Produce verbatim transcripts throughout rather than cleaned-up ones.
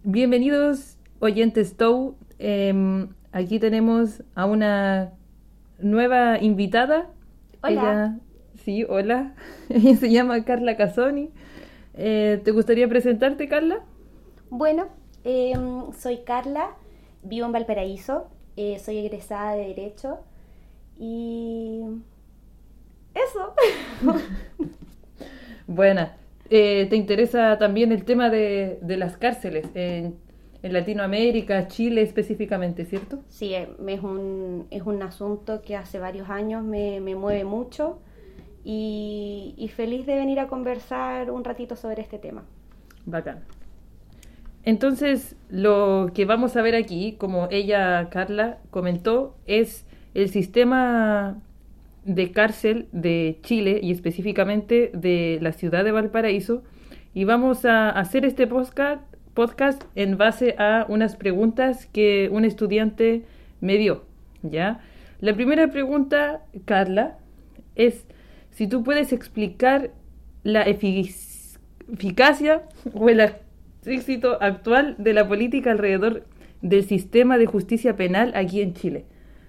Bienvenidos, oyentes T O W. Eh, aquí tenemos a una nueva invitada. Hola. Ella, sí, hola. Ella se llama Carla Casoni. Eh, ¿te gustaría presentarte, Carla? Bueno, em, soy Carla, vivo en Valparaíso, eh, soy egresada de Derecho y eso. Buena. Eh, ¿te interesa también el tema de, de las cárceles en, en Latinoamérica, Chile específicamente, cierto? Sí, eh, es un, es un asunto que hace varios años me, me mueve mucho y, y feliz de venir a conversar un ratito sobre este tema. Bacán. Entonces, lo que vamos a ver aquí, como ella, Carla, comentó, es el sistema de cárcel de Chile y específicamente de la ciudad de Valparaíso. Y vamos a hacer este podcast, podcast en base a unas preguntas que un estudiante me dio, ¿ya? La primera pregunta, Carla, es si tú puedes explicar la efic- eficacia o el éxito actual de la política alrededor del sistema de justicia penal aquí en Chile.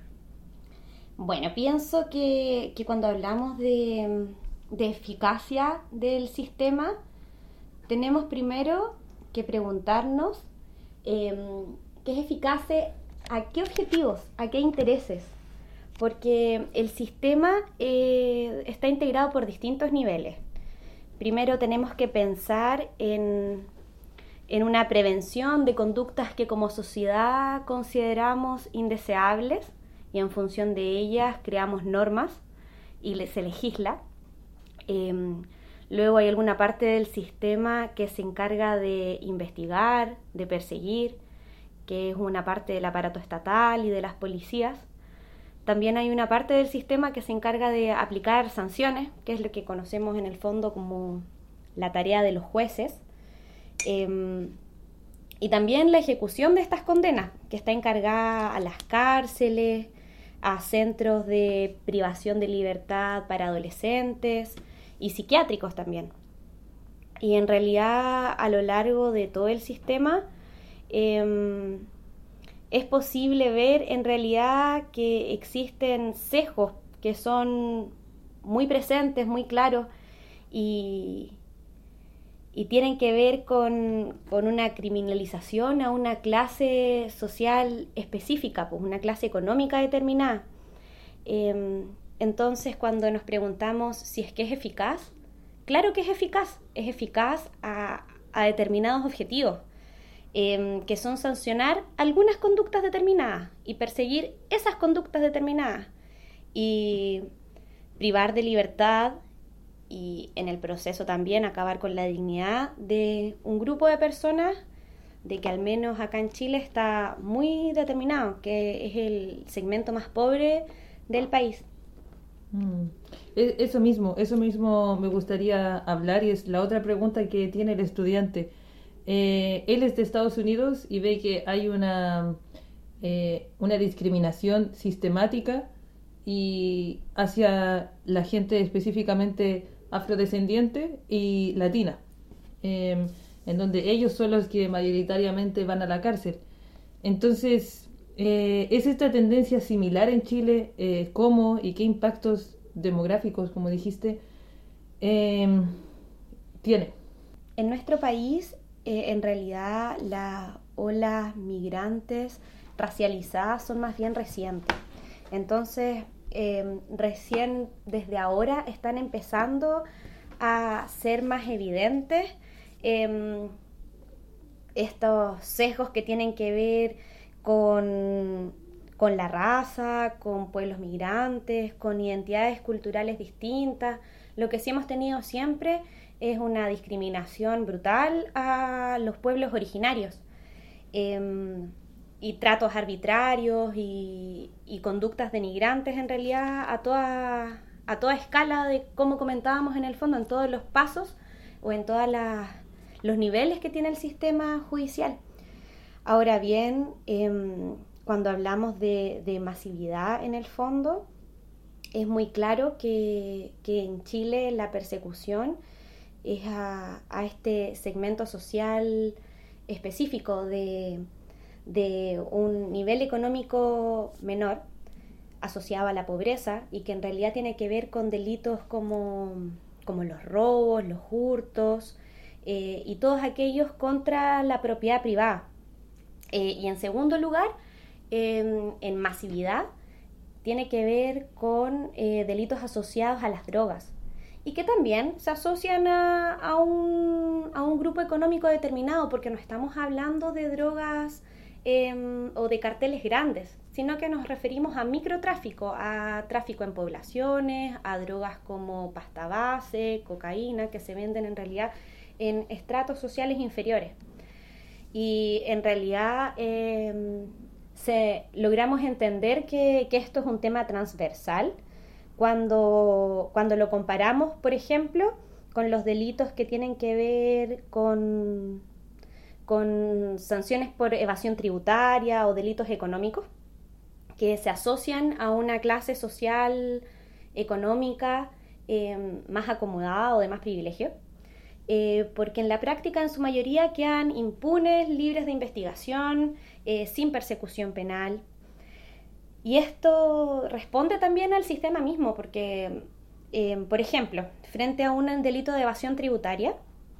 Bueno, pienso que, que cuando hablamos de, de eficacia del sistema, tenemos primero que preguntarnos eh, qué es eficaz, a qué objetivos, a qué intereses, porque el sistema eh, está integrado por distintos niveles. Primero tenemos que pensar en, en una prevención de conductas que como sociedad consideramos indeseables y en función de ellas creamos normas y se legisla. Eh, Luego hay alguna parte del sistema que se encarga de investigar, de perseguir, que es una parte del aparato estatal y de las policías. También hay una parte del sistema que se encarga de aplicar sanciones, que es lo que conocemos en el fondo como la tarea de los jueces. Eh, y también la ejecución de estas condenas, que está encargada a las cárceles, a centros de privación de libertad para adolescentes y psiquiátricos también. Y en realidad a lo largo de todo el sistema eh, es posible ver en realidad que existen sesgos que son muy presentes, muy claros y, y tienen que ver con, con una criminalización a una clase social específica, pues una clase económica determinada. Eh, entonces, cuando nos preguntamos si es que es eficaz, claro que es eficaz, es eficaz a, a determinados objetivos, eh, que son sancionar algunas conductas determinadas y perseguir esas conductas determinadas y privar de libertad y en el proceso también acabar con la dignidad de un grupo de personas de que al menos acá en Chile está muy determinado, que es el segmento más pobre del país. Mm. E- Eso mismo, eso mismo me gustaría hablar y es la otra pregunta que tiene el estudiante. Eh, él es de Estados Unidos y ve que hay una, eh, una discriminación sistemática y hacia la gente específicamente afrodescendiente y latina, eh, en donde ellos son los que mayoritariamente van a la cárcel. Entonces, eh, ¿es esta tendencia similar en Chile? Eh, ¿Cómo y qué impactos demográficos, como dijiste, eh, tiene? En nuestro país, eh, en realidad, las olas migrantes racializadas son más bien recientes. Entonces, eh, recién desde ahora están empezando a ser más evidentes eh, estos sesgos que tienen que ver con, con la raza, con pueblos migrantes, con identidades culturales distintas. Lo que sí hemos tenido siempre es una discriminación brutal a los pueblos originarios eh, y tratos arbitrarios y, y conductas denigrantes en realidad a toda, a toda escala de como comentábamos en el fondo, en todos los pasos o en todos los niveles que tiene el sistema judicial. Ahora bien, eh, cuando hablamos de, de masividad en el fondo, es muy claro que, que en Chile la persecución es a, a este segmento social específico de, de un nivel económico menor asociado a la pobreza y que en realidad tiene que ver con delitos como, como los robos, los hurtos eh, y todos aquellos contra la propiedad privada. Eh, y en segundo lugar, eh, en masividad, tiene que ver con eh, delitos asociados a las drogas y que también se asocian a, a, un, a un grupo económico determinado, porque no estamos hablando de drogas eh, o de carteles grandes, sino que nos referimos a microtráfico, a tráfico en poblaciones, a drogas como pasta base, cocaína, que se venden en realidad en estratos sociales inferiores. Y en realidad eh, se, logramos entender que, que esto es un tema transversal cuando, cuando lo comparamos, por ejemplo, con los delitos que tienen que ver con, con sanciones por evasión tributaria o delitos económicos que se asocian a una clase social económica eh, más acomodada o de más privilegio. Eh, porque en la práctica en su mayoría quedan impunes, libres de investigación, eh, sin persecución penal. Y esto responde también al sistema mismo, porque, eh, por ejemplo, frente a un delito de evasión tributaria,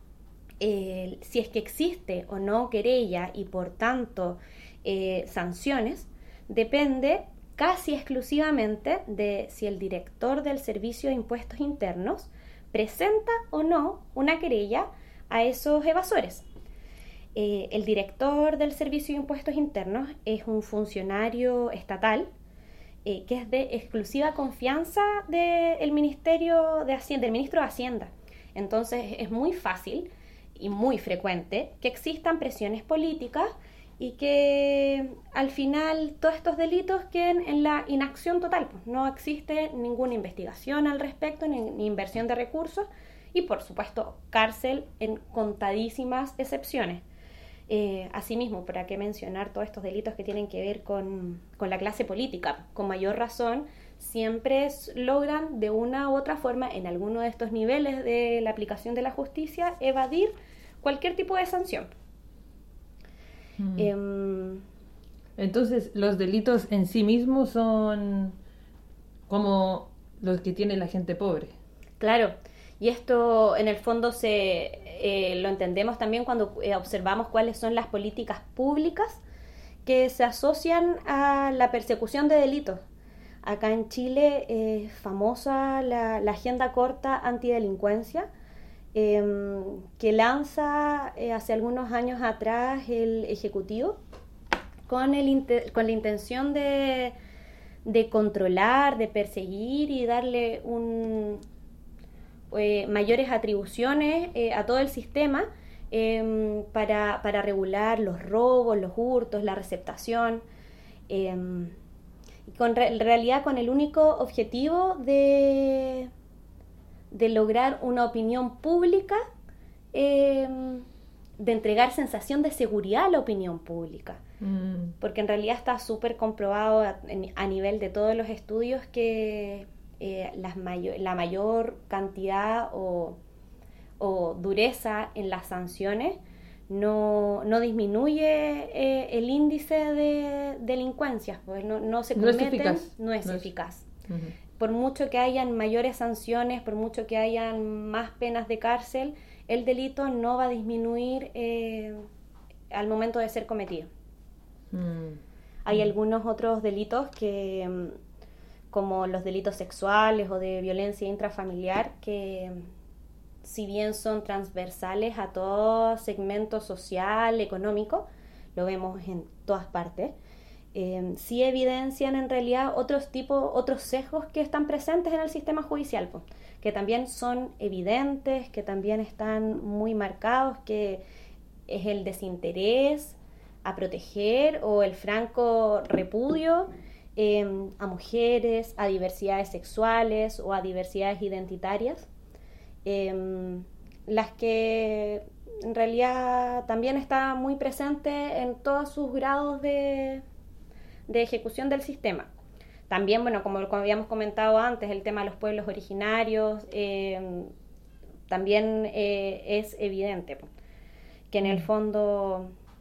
eh, si es que existe o no querella y por tanto eh, sanciones, depende casi exclusivamente de si el director del Servicio de Impuestos Internos presenta o no una querella a esos evasores. Eh, el director del Servicio de Impuestos Internos es un funcionario estatal eh, que es de exclusiva confianza del Ministerio de Hacienda, del ministro de Hacienda. Entonces es muy fácil y muy frecuente que existan presiones políticas y que al final todos estos delitos queden en la inacción total, pues no existe ninguna investigación al respecto, ni, ni inversión de recursos y por supuesto cárcel en contadísimas excepciones. Eh, asimismo, ¿para qué mencionar todos estos delitos que tienen que ver con, con la clase política? Con mayor razón, siempre logran de una u otra forma en alguno de estos niveles de la aplicación de la justicia evadir cualquier tipo de sanción. Mm. Eh, Entonces, los delitos en sí mismos son como los que tiene la gente pobre. Claro, y esto en el fondo se eh, lo entendemos también cuando eh, observamos cuáles son las políticas públicas que se asocian a la persecución de delitos. Acá en Chile es eh, famosa la, la Agenda Corta Antidelincuencia, eh, que lanza eh, hace algunos años atrás el Ejecutivo con, el, con la intención de, de controlar, de perseguir y darle un, eh, mayores atribuciones eh, a todo el sistema eh, para, para regular los robos, los hurtos, la receptación. Eh, Con re- en realidad con el único objetivo de, de lograr una opinión pública, eh, de entregar sensación de seguridad a la opinión pública. Mm. Porque en realidad está súper comprobado a, a nivel de todos los estudios que eh, las mayo- la mayor cantidad o, o dureza en las sanciones No, no disminuye eh, el índice de delincuencias, pues no, no se cometen, no es eficaz. No es no eficaz. Es... Uh-huh. Por mucho que hayan mayores sanciones, por mucho que hayan más penas de cárcel, el delito no va a disminuir eh, al momento de ser cometido. Mm. Hay mm. algunos otros delitos que, como los delitos sexuales o de violencia intrafamiliar, que si bien son transversales a todo segmento social, económico, lo vemos en todas partes, eh, sí evidencian en realidad otros tipos, otros sesgos que están presentes en el sistema judicial, pues, que también son evidentes, que también están muy marcados, que es el desinterés a proteger o el franco repudio eh, a mujeres, a diversidades sexuales o a diversidades identitarias. Eh, las que en realidad también está muy presente en todos sus grados de, de ejecución del sistema. También, bueno, como, como habíamos comentado antes, el tema de los pueblos originarios eh, también eh, es evidente que en el fondo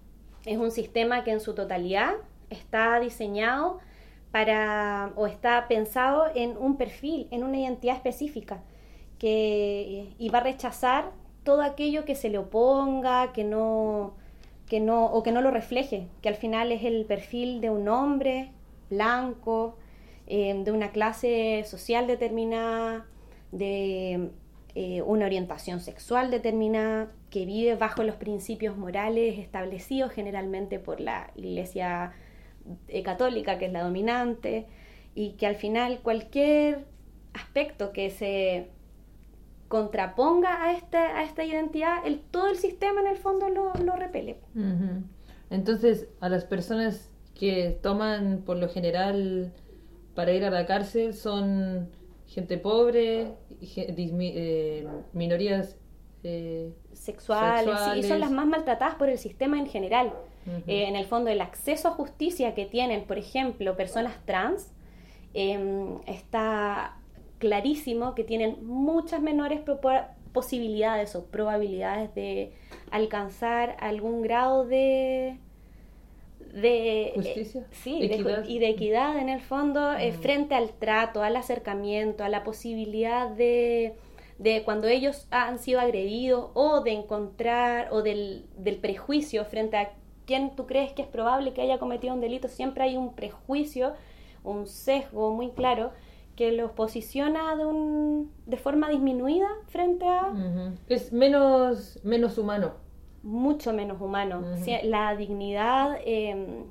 Es un sistema que en su totalidad está diseñado para, o está pensado en un perfil, en una identidad específica, que, y va a rechazar todo aquello que se le oponga, que no, que no, o que no lo refleje, que al final es el perfil de un hombre blanco, eh, de una clase social determinada, de eh, una orientación sexual determinada, que vive bajo los principios morales establecidos generalmente por la Iglesia eh, católica, que es la dominante, y que al final cualquier aspecto que se contraponga a, este, a esta identidad, el, todo el sistema en el fondo lo, lo repele. Uh-huh. Entonces, a las personas que toman por lo general para ir a la cárcel son gente pobre, eh, minorías eh, sexuales, sexuales. Sí, y son las más maltratadas por el sistema en general. Uh-huh. Eh, en el fondo, el acceso a justicia que tienen, por ejemplo, personas trans, eh, está clarísimo que tienen muchas menores posibilidades o probabilidades de alcanzar algún grado de de justicia, eh, sí, equidad. De, y de equidad en el fondo, eh, mm. frente al trato, al acercamiento, a la posibilidad de, de cuando ellos han sido agredidos, o de encontrar, o del, del prejuicio frente a quién tú crees que es probable que haya cometido un delito. Siempre hay un prejuicio, un sesgo muy claro que los posiciona de un de forma disminuida frente a... Uh-huh. Es menos, menos humano. Mucho menos humano. Uh-huh. Sí, la dignidad, eh,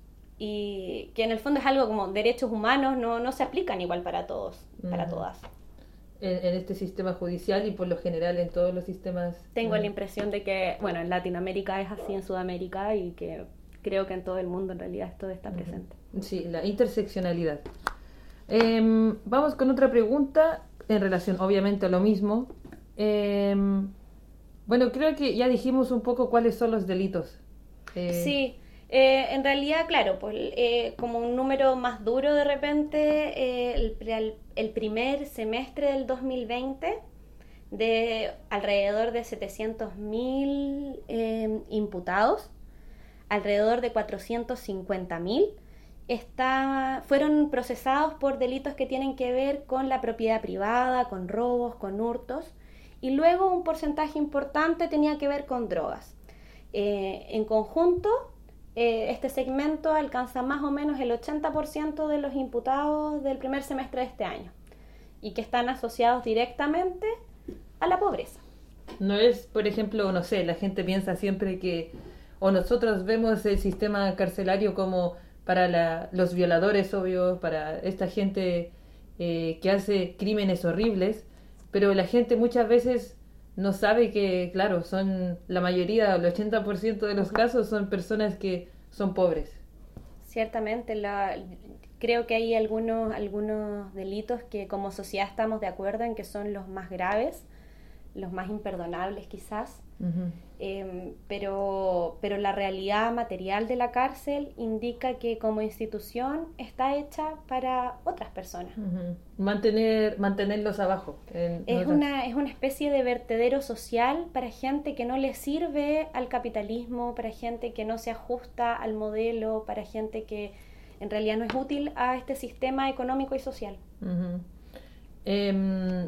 y que en el fondo es algo como derechos humanos, no, no se aplican igual para todos, uh-huh. para todas. En, en este sistema judicial y por lo general en todos los sistemas... Tengo uh-huh. la impresión de que, bueno, en Latinoamérica es así, en Sudamérica, y que creo que en todo el mundo en realidad esto está uh-huh. presente. Sí, la interseccionalidad. Eh, vamos con otra pregunta en relación obviamente a lo mismo. Eh, bueno, creo que ya dijimos un poco cuáles son los delitos. Eh, sí, eh, en realidad, claro, pues eh, como un número más duro de repente, eh, el, el primer semestre del dos mil veinte, de alrededor de setecientos mil eh, imputados, alrededor de cuatrocientos cincuenta mil Está, fueron procesados por delitos que tienen que ver con la propiedad privada, con robos, con hurtos, y luego un porcentaje importante tenía que ver con drogas. Eh, en conjunto, eh, este segmento alcanza más o menos el ochenta por ciento de los imputados del primer semestre de este año, y que están asociados directamente a la pobreza. No es, por ejemplo, no sé, la gente piensa siempre que, o nosotros vemos el sistema carcelario como para la, los violadores, obvio, para esta gente eh, que hace crímenes horribles, pero la gente muchas veces no sabe que, claro, son la mayoría, el ochenta por ciento de los uh-huh. casos son personas que son pobres. Ciertamente, la, creo que hay algunos, algunos delitos que como sociedad estamos de acuerdo en que son los más graves, los más imperdonables quizás, uh-huh. eh, pero, pero la realidad material de la cárcel indica que como institución está hecha para otras personas. Uh-huh. Mantener, mantenerlos abajo. En es, una, es una especie de vertedero social para gente que no le sirve al capitalismo, para gente que no se ajusta al modelo, para gente que en realidad no es útil a este sistema económico y social. Uh-huh. Eh,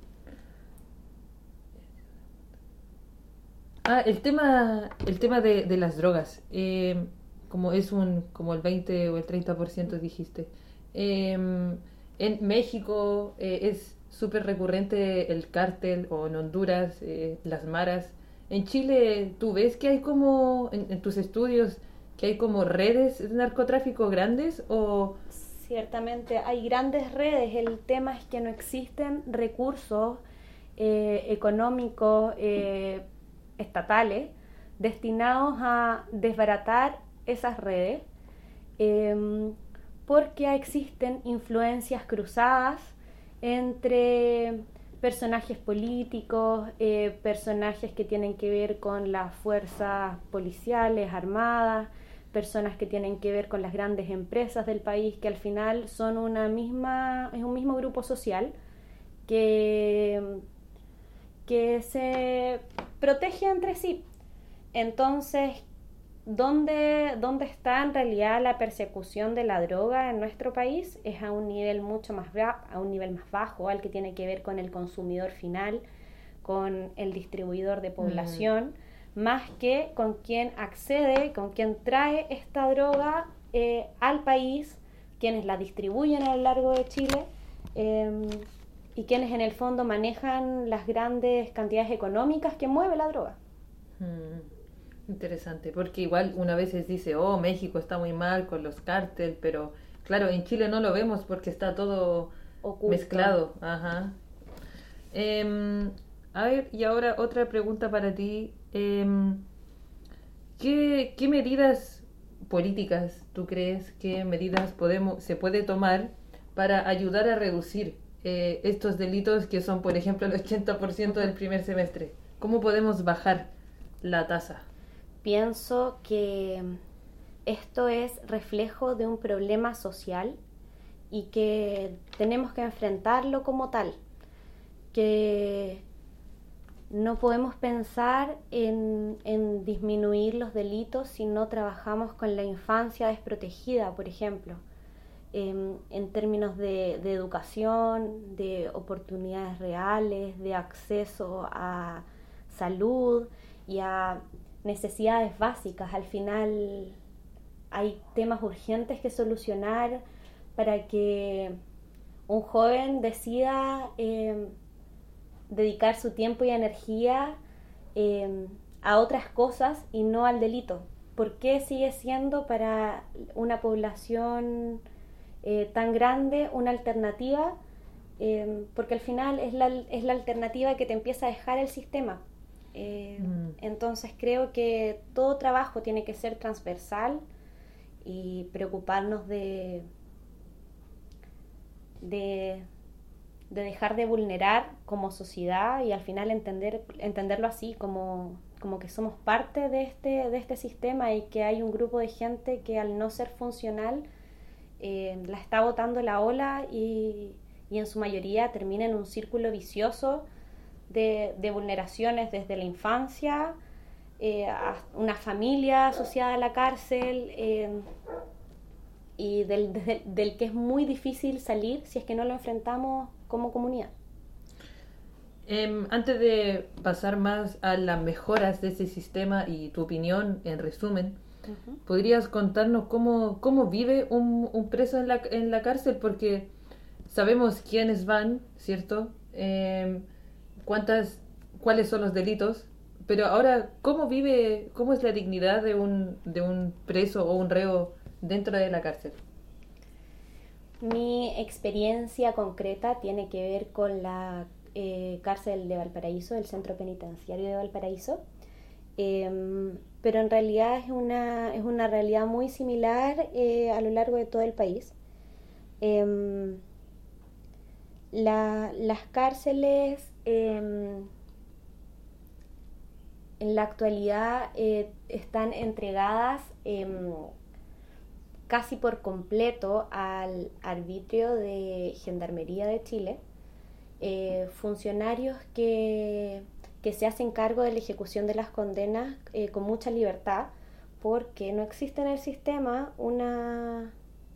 Ah, el tema, el tema de, de las drogas, eh, como es un, como el veinte o el treinta por ciento dijiste. Eh, en México eh, es súper recurrente el cártel, o en Honduras, eh, las maras. En Chile, ¿tú ves que hay como, en, en tus estudios, que hay como redes de narcotráfico grandes o...? Ciertamente, hay grandes redes. El tema es que no existen recursos eh, económicos, eh, estatales destinados a desbaratar esas redes, eh, porque existen influencias cruzadas entre personajes políticos, eh, personajes que tienen que ver con las fuerzas policiales, armadas, personas que tienen que ver con las grandes empresas del país, que al final son una misma, es un mismo grupo social que que se protege entre sí. Entonces, ¿Dónde, dónde está en realidad la persecución de la droga en nuestro país? Es a un nivel mucho más a un nivel más bajo, al que tiene que ver con el consumidor final, con el distribuidor de población, mm. más que con quien accede, con quien trae esta droga eh, al país, quienes la distribuyen a lo largo de Chile eh, y quienes en el fondo manejan las grandes cantidades económicas que mueve la droga. Mm. Interesante, porque igual una vez se dice, oh, México está muy mal con los cárteles, pero claro, en Chile no lo vemos porque está todo oculto, mezclado. Ajá. Eh, a ver, y ahora otra pregunta para ti. Eh, ¿qué, ¿Qué medidas políticas tú crees, qué medidas podemos, se puede tomar para ayudar a reducir eh, estos delitos que son, por ejemplo, el ochenta por ciento del primer semestre? ¿Cómo podemos bajar la tasa? Pienso que esto es reflejo de un problema social y que tenemos que enfrentarlo como tal, que no podemos pensar en, en disminuir los delitos si no trabajamos con la infancia desprotegida, por ejemplo, en, en términos de, de educación, de oportunidades reales, de acceso a salud y a necesidades básicas. Al final hay temas urgentes que solucionar para que un joven decida eh, dedicar su tiempo y energía eh, a otras cosas y no al delito. ¿Por qué sigue siendo para una población eh, tan grande una alternativa? Eh, porque al final es la, es la alternativa que te empieza a dejar el sistema. Eh, mm. Entonces creo que todo trabajo tiene que ser transversal y preocuparnos de, de, de dejar de vulnerar como sociedad y al final entender, entenderlo así como, como que somos parte de este, de este sistema y que hay un grupo de gente que al no ser funcional eh, la está botando la ola y, y en su mayoría termina en un círculo vicioso De, de vulneraciones desde la infancia, eh, a una familia asociada a la cárcel eh, y del, de, del que es muy difícil salir si es que no lo enfrentamos como comunidad. Eh, antes de pasar más a las mejoras de ese sistema y tu opinión en resumen, uh-huh. ¿podrías contarnos cómo, cómo vive un, un preso en la, en la cárcel? Porque sabemos quiénes van, ¿cierto? Eh, cuántas, cuáles son los delitos, pero ahora, ¿cómo vive, cómo es la dignidad de un, de un preso o un reo dentro de la cárcel? Mi experiencia concreta tiene que ver con la eh, cárcel de Valparaíso, el centro penitenciario de Valparaíso, eh, pero en realidad es una, es una realidad muy similar eh, a lo largo de todo el país. Eh, la, las cárceles eh, en la actualidad eh, están entregadas eh, casi por completo al arbitrio de Gendarmería de Chile, eh, funcionarios que, que se hacen cargo de la ejecución de las condenas eh, con mucha libertad, porque no existe en el sistema una,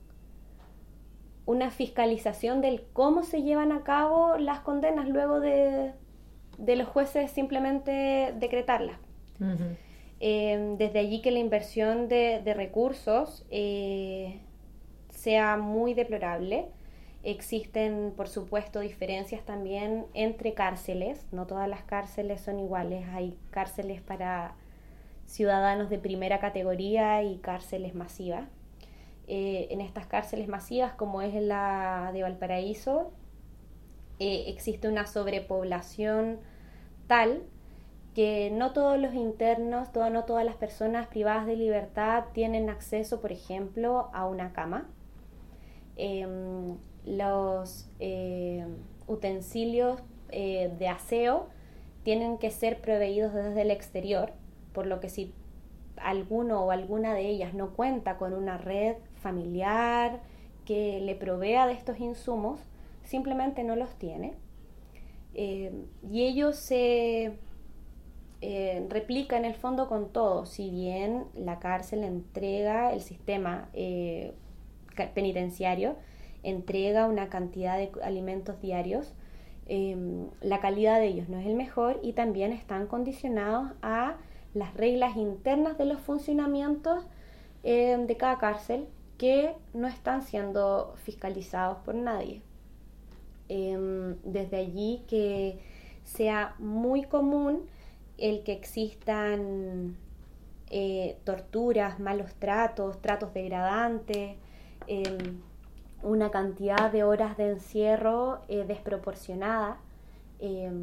una fiscalización del cómo se llevan a cabo las condenas luego de, de los jueces simplemente decretarlas. Uh-huh. Eh, desde allí que la inversión de, de recursos eh, sea muy deplorable. Existen, por supuesto, diferencias también entre cárceles. No todas las cárceles son iguales. Hay cárceles para ciudadanos de primera categoría y cárceles masivas. Eh, en estas cárceles masivas, como es la de Valparaíso, eh, existe una sobrepoblación tal que no todos los internos, todo, no todas las personas privadas de libertad tienen acceso, por ejemplo, a una cama. Eh, los eh, utensilios eh, de aseo tienen que ser proveídos desde el exterior, por lo que si alguno o alguna de ellas no cuenta con una red familiar que le provea de estos insumos, simplemente no los tiene. Eh, y ellos se... eh, replica en el fondo con todo. Si bien la cárcel entrega, el sistema eh, penitenciario entrega una cantidad de alimentos diarios, eh, la calidad de ellos no es el mejor y también están condicionados a las reglas internas de los funcionamientos eh, de cada cárcel, que no están siendo fiscalizados por nadie. Eh, desde allí que sea muy común el que existan eh, torturas, malos tratos, tratos degradantes, eh, una cantidad de horas de encierro eh, desproporcionada eh,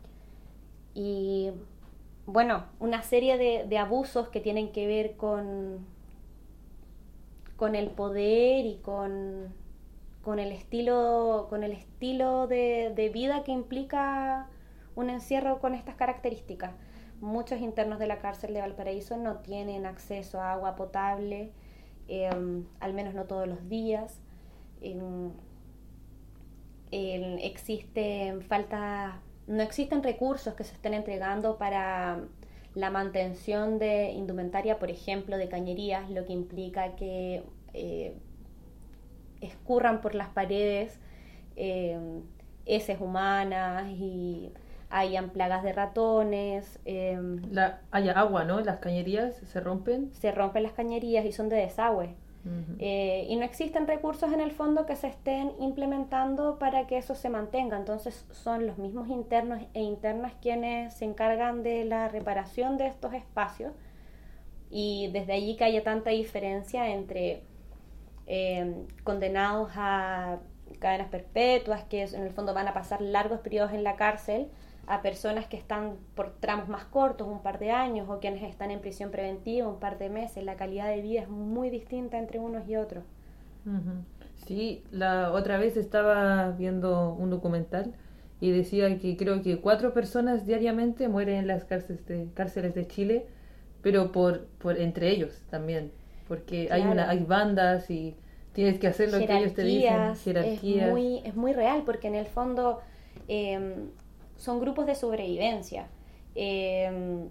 y bueno, una serie de, de abusos que tienen que ver con, con el poder y con, con el estilo, con el estilo de, de vida que implica un encierro con estas características. Muchos internos de la cárcel de Valparaíso no tienen acceso a agua potable, eh, al menos no todos los días. Eh, eh, existen falta, no existen recursos que se estén entregando para la mantención de indumentaria, por ejemplo, de cañerías, lo que implica que eh, escurran por las paredes eh, heces humanas y hayan plagas de ratones. Eh, La, haya agua, ¿no? Las cañerías se rompen. Se rompen las cañerías y son de desagüe. Uh-huh. Eh, y no existen recursos en el fondo que se estén implementando para que eso se mantenga. Entonces son los mismos internos e internas quienes se encargan de la reparación de estos espacios, y desde allí que haya tanta diferencia entre eh, condenados a cadenas perpetuas, que en el fondo van a pasar largos periodos en la cárcel, a personas que están por tramos más cortos, un par de años, o quienes están en prisión preventiva un par de meses. La calidad de vida es muy distinta entre unos y otros. Uh-huh. Sí, la otra vez estaba viendo un documental y decía que creo que cuatro personas diariamente mueren en las cárceles de, cárceles de Chile, pero por, por entre ellos también, porque claro, hay una hay bandas y tienes que hacer lo que ellos te dicen, jerarquías. Es muy, es muy real, porque en el fondo eh, son grupos de sobrevivencia. Eh,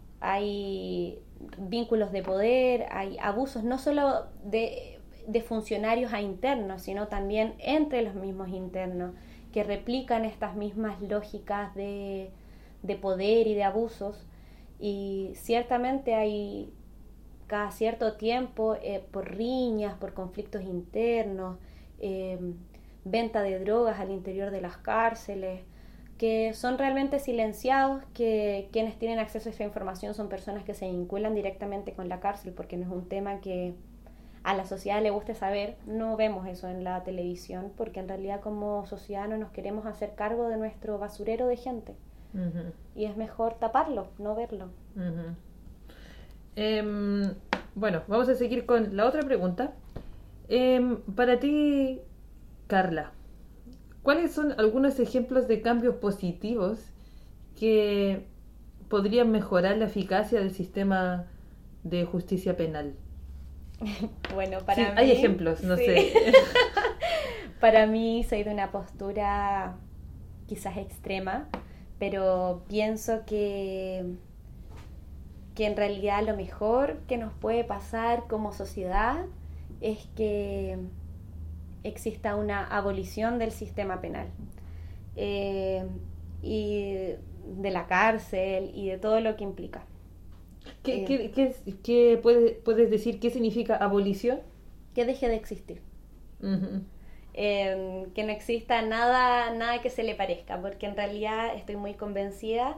hay vínculos de poder, hay abusos no solo de, de funcionarios a internos, sino también entre los mismos internos, que replican estas mismas lógicas de, de poder y de abusos. Y ciertamente hay cada cierto tiempo, eh, por riñas, por conflictos internos, eh, venta de drogas al interior de las cárceles, que son realmente silenciados, que quienes tienen acceso a esa información son personas que se vinculan directamente con la cárcel, porque no es un tema que a la sociedad le guste saber. No vemos eso en la televisión, porque en realidad como sociedad no nos queremos hacer cargo de nuestro basurero de gente. Uh-huh. Y es mejor taparlo, no verlo. Uh-huh. Eh, bueno, vamos a seguir con la otra pregunta. Eh, para ti, Carla, ¿cuáles son algunos ejemplos de cambios positivos que podrían mejorar la eficacia del sistema de justicia penal? Bueno, para sí, mí... hay ejemplos, no sí. sé. Para mí soy de una postura quizás extrema, pero pienso que, que en realidad lo mejor que nos puede pasar como sociedad es que exista una abolición del sistema penal eh, y de la cárcel y de todo lo que implica. ¿Qué, eh, qué, qué, qué puedes, puedes decir? ¿Qué significa abolición? Que deje de existir. Uh-huh. Eh, que no exista nada, nada que se le parezca, porque en realidad estoy muy convencida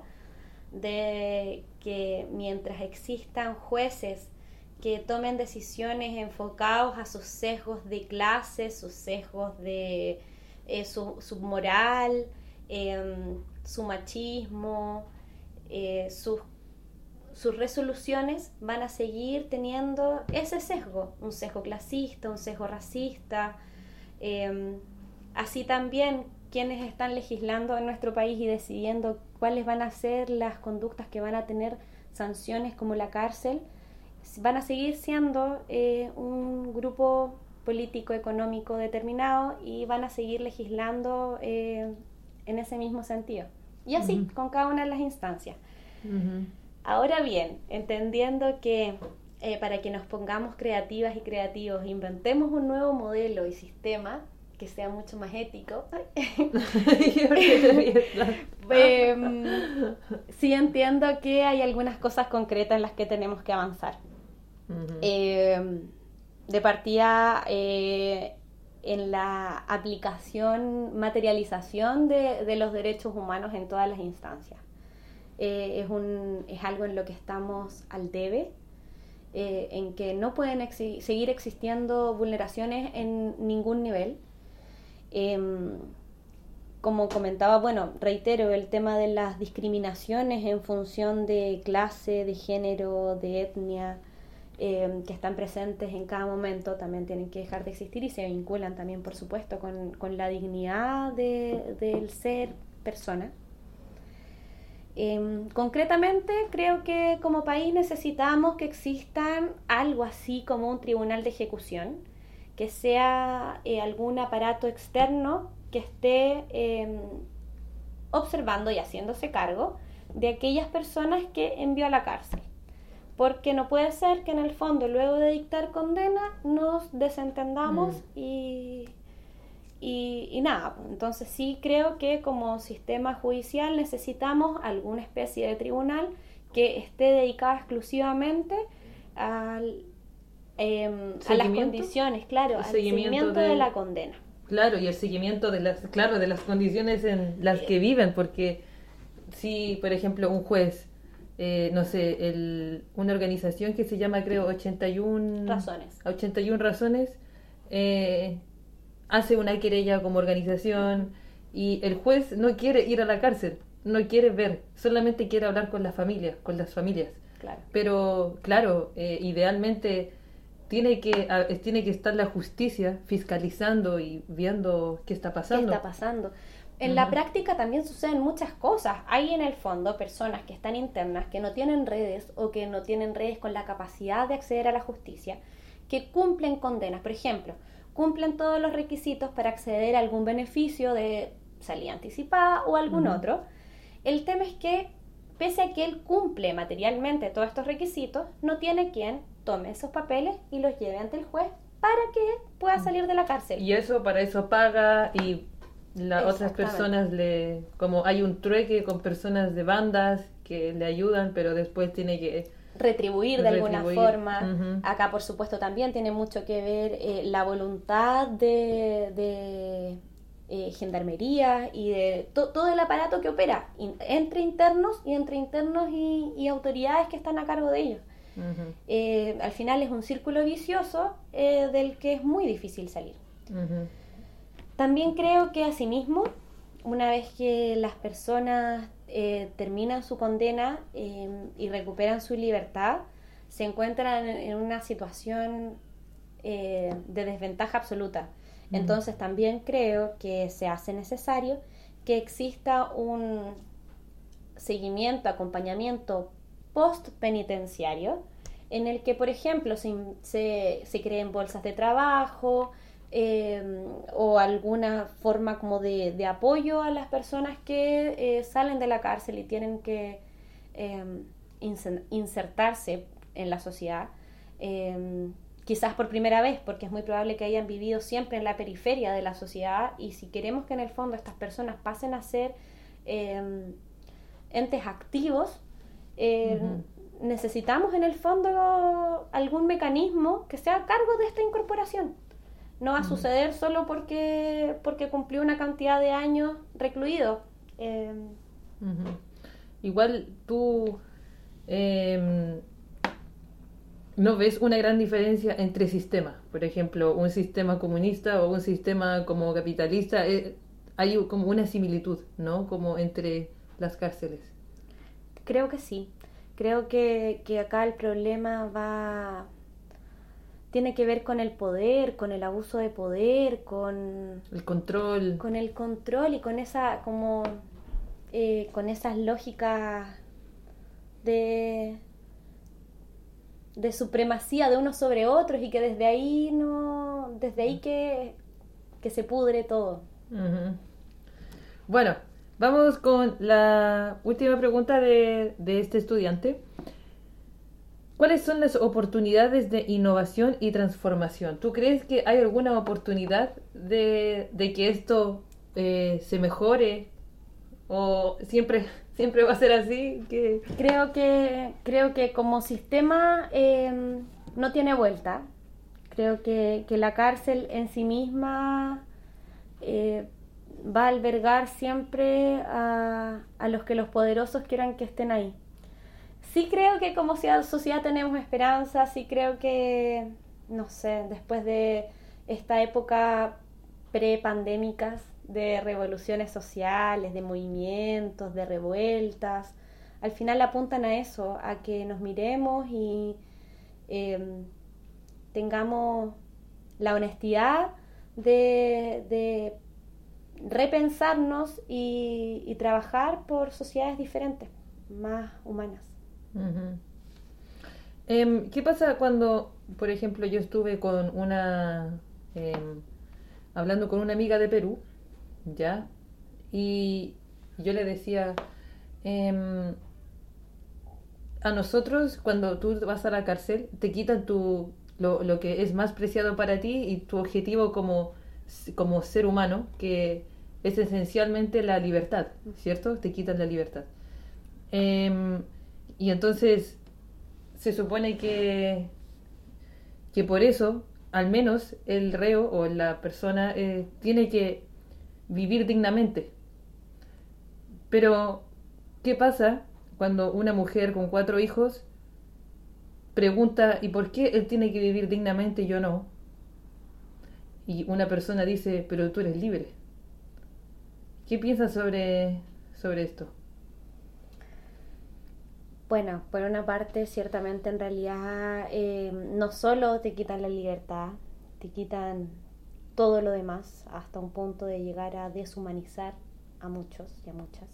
de que mientras existan jueces que tomen decisiones enfocados a sus sesgos de clase, sus sesgos de eh, su, su moral, eh, su machismo, eh, sus, sus resoluciones van a seguir teniendo ese sesgo, un sesgo clasista, un sesgo racista. Eh, así también quienes están legislando en nuestro país y decidiendo cuáles van a ser las conductas que van a tener sanciones como la cárcel, van a seguir siendo eh, un grupo político económico determinado y van a seguir legislando eh, en ese mismo sentido. Y así, uh-huh. con cada una de las instancias. Uh-huh. Ahora bien, entendiendo que eh, para que nos pongamos creativas y creativos, inventemos un nuevo modelo y sistema que sea mucho más ético. eh, sí entiendo que hay algunas cosas concretas en las que tenemos que avanzar. Uh-huh. Eh, de partida, eh, en la aplicación, materialización de, de los derechos humanos en todas las instancias. Eh, es, un, es algo en lo que estamos al debe, eh, en que no pueden exi- seguir existiendo vulneraciones en ningún nivel. Eh, como comentaba, bueno, reitero, el tema de las discriminaciones en función de clase, de género, de etnia, eh, que están presentes en cada momento, también tienen que dejar de existir y se vinculan también, por supuesto, con, con la dignidad de, del ser persona. Eh, concretamente, creo que como país necesitamos que existan algo así como un tribunal de ejecución, que sea eh, algún aparato externo que esté eh, observando y haciéndose cargo de aquellas personas que envió a la cárcel. Porque no puede ser que en el fondo, luego de dictar condena, nos desentendamos mm. y, y, y nada. Entonces sí creo que como sistema judicial necesitamos alguna especie de tribunal que esté dedicada exclusivamente al, eh, a las condiciones, claro, al seguimiento, seguimiento de, de la condena. Claro, y el seguimiento de las, claro, de las condiciones en las que viven, porque si, por ejemplo, un juez Eh, no sé, el, una organización que se llama, creo, ochenta y una razones, ochenta y una razones eh, hace una querella como organización y el juez no quiere ir a la cárcel, no quiere ver, solamente quiere hablar con las familias, con las familias. Claro. Pero, claro, eh, idealmente tiene que, a, tiene que estar la justicia fiscalizando y viendo qué está pasando. ¿Qué está pasando? En uh-huh. la práctica también suceden muchas cosas. Hay en el fondo personas que están internas, que no tienen redes o que no tienen redes con la capacidad de acceder a la justicia, que cumplen condenas. Por ejemplo, cumplen todos los requisitos para acceder a algún beneficio de salida anticipada o algún uh-huh. otro. El tema es que, pese a que él cumple materialmente todos estos requisitos, no tiene quien tome esos papeles y los lleve ante el juez para que pueda salir de la cárcel. Y eso, para eso paga y... las otras personas le, como hay un trueque con personas de bandas que le ayudan, pero después tiene que retribuir de retribuir. alguna forma. Uh-huh. Acá, por supuesto, también tiene mucho que ver eh, la voluntad de, de eh, gendarmería y de to- todo el aparato que opera in- entre internos y entre internos y, y autoridades que están a cargo de ellos. Uh-huh. Eh, al final es un círculo vicioso eh, del que es muy difícil salir. Uh-huh. También creo que asimismo, una vez que las personas eh, terminan su condena eh, y recuperan su libertad, se encuentran en, en una situación eh, de desventaja absoluta. Mm. Entonces también creo que se hace necesario que exista un seguimiento, acompañamiento post-penitenciario, en el que, por ejemplo, se, se, se creen bolsas de trabajo, Eh, o alguna forma como de, de apoyo a las personas que eh, salen de la cárcel y tienen que eh, insertarse en la sociedad, eh, quizás por primera vez, porque es muy probable que hayan vivido siempre en la periferia de la sociedad, y si queremos que en el fondo estas personas pasen a ser eh, entes activos, eh, uh-huh. necesitamos en el fondo algún mecanismo que sea a cargo de esta incorporación. No va a suceder solo porque porque cumplió una cantidad de años recluido. Eh... Uh-huh. Igual tú eh, no ves una gran diferencia entre sistemas. Por ejemplo, un sistema comunista o un sistema como capitalista. Eh, hay como una similitud, ¿no? Como entre las cárceles. Creo que sí. Creo que, que acá el problema va... tiene que ver con el poder, con el abuso de poder, con el control, con el control y con esa como eh, con esas lógicas de de supremacía de unos sobre otros, y que desde ahí no desde ahí que que se pudre todo. Uh-huh. Bueno, vamos con la última pregunta de, de este estudiante. ¿cuáles son las oportunidades de innovación y transformación? ¿Tú crees que hay alguna oportunidad de, de que esto eh, se mejore? ¿O siempre, siempre va a ser así? Que... Creo que, creo que como sistema eh, no tiene vuelta. Creo que, que la cárcel en sí misma eh, va a albergar siempre a, a los que los poderosos quieran que estén ahí. Sí creo que como sociedad tenemos esperanza, sí creo que, no sé, después de esta época pre-pandémicas de revoluciones sociales, de movimientos, de revueltas, al final apuntan a eso, a que nos miremos y eh, tengamos la honestidad de, de repensarnos y, y trabajar por sociedades diferentes, más humanas. Uh-huh. Eh, ¿qué pasa cuando, por ejemplo, yo estuve con una, eh, hablando con una amiga de Perú, ¿ya? Y yo le decía, eh, a nosotros cuando tú vas a la cárcel te quitan tu, lo, lo que es más preciado para ti y tu objetivo como, como ser humano, que es esencialmente la libertad, ¿cierto? Te quitan la libertad. Eh, y entonces se supone que, que por eso, al menos el reo o la persona eh, tiene que vivir dignamente. Pero, ¿qué pasa cuando una mujer con cuatro hijos pregunta, ¿y por qué él tiene que vivir dignamente y yo no? Y una persona dice, pero tú eres libre. ¿Qué piensas sobre, sobre esto? Bueno, por una parte, ciertamente en realidad eh, no solo te quitan la libertad, te quitan todo lo demás, hasta un punto de llegar a deshumanizar a muchos y a muchas.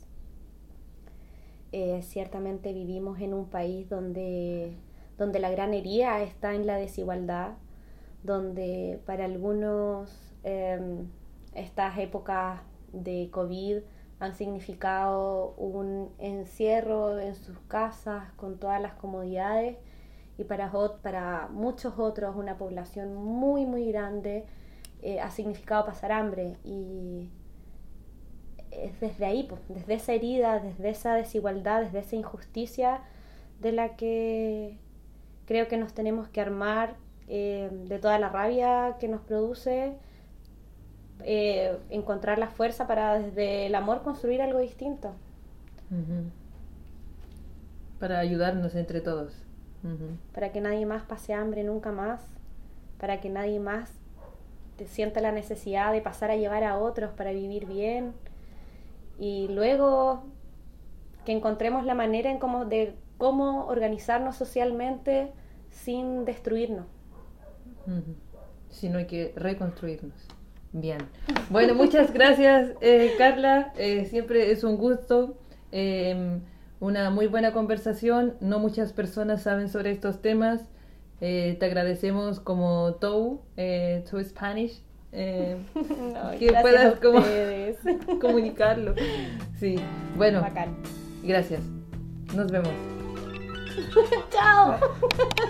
Eh, ciertamente vivimos en un país donde, donde la gran herida está en la desigualdad, donde para algunos eh, estas épocas de COVID han significado un encierro en sus casas con todas las comodidades, y para, para muchos otros, una población muy muy grande, eh, ha significado pasar hambre. Y es desde ahí, pues, desde esa herida, desde esa desigualdad, desde esa injusticia de la que creo que nos tenemos que armar, eh, de toda la rabia que nos produce, eh, encontrar la fuerza para desde el amor construir algo distinto. Uh-huh. Para ayudarnos entre todos. Uh-huh. Para que nadie más pase hambre nunca más, para que nadie más te sienta la necesidad de pasar a llevar a otros para vivir bien, y luego que encontremos la manera en cómo, de cómo organizarnos socialmente sin destruirnos. Uh-huh. Sino hay que reconstruirnos. Bien. Bueno, muchas gracias, eh, Carla. Eh, siempre es un gusto. Eh, una muy buena conversación. No muchas personas saben sobre estos temas. Eh, te agradecemos como Tou, eh, Tou Spanish, eh, no, que puedas como comunicarlo. Sí, bueno, bacán. Gracias. Nos vemos. Chao.